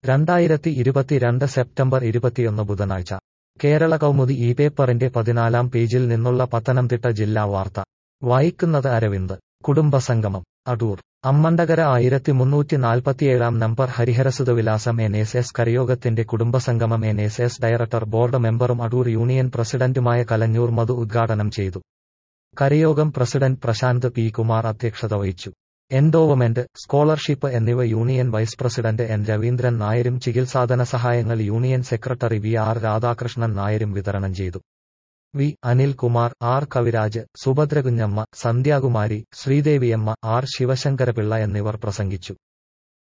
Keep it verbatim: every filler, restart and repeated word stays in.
രണ്ടായിരത്തി ഇരുപത്തിരണ്ട് സെപ്റ്റംബർ ഇരുപത്തിയൊന്ന് ബുധനാഴ്ച കേരള കൗമുദി ഈ പേപ്പറിന്റെ പതിനാലാം പേജിൽ നിന്നുള്ള പത്തനംതിട്ട ജില്ലാ വാർത്ത വായിക്കുന്നത് അരവിന്ദ്. കുടുംബസംഗമം അടൂർ. അമ്മണ്ടകര ആയിരത്തി മുന്നൂറ്റി നാൽപ്പത്തിയേഴാം number Hariharasuthavilasam N S S കരയോഗത്തിന്റെ കുടുംബസംഗമം N S S director board മെമ്പറും അടൂർ യൂണിയൻ പ്രസിഡന്റുമായ കലഞ്ഞൂർ മധു ഉദ്ഘാടനം ചെയ്തു. കരയോഗം പ്രസിഡന്റ് പ്രശാന്ത് പി കുമാർ അധ്യക്ഷത വഹിച്ചു. എൻഡോവമെന്റ്, സ്കോളർഷിപ്പ് എന്നിവ union vice president N Raveendran നായരും ചികിത്സാധന സഹായങ്ങൾ union secretary V R Radhakrishnan നായരും വിതരണം ചെയ്തു. V Anilkumar, R Kaviraj, Subhadrakunjamma, Sandhyakumari, Sreedeviyamma, R Sivasankarapillai എന്നിവർ പ്രസംഗിച്ചു.